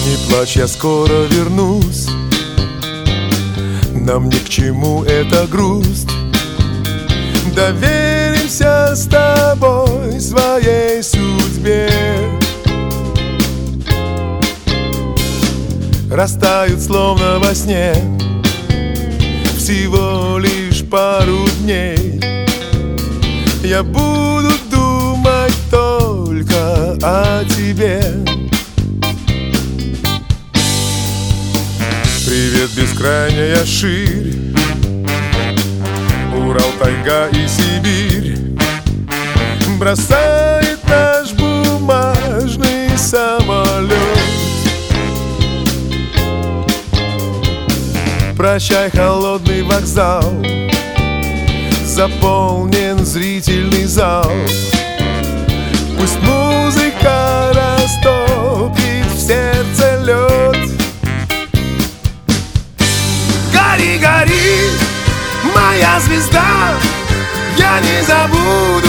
Не плачь, я скоро вернусь. Нам ни к чему эта грусть. Доверимся с тобой своей судьбе. Растают словно во сне, всего лишь пару дней. Я буду думать только о тебе. Привет, бескрайняя ширь, Урал, тайга и Сибирь. Бросает наш бумажный самолет. Прощай, холодный вокзал, заполнен зрительный зал. Пусть музыка растопит в сердце лед. Гори, гори, моя звезда, я не забуду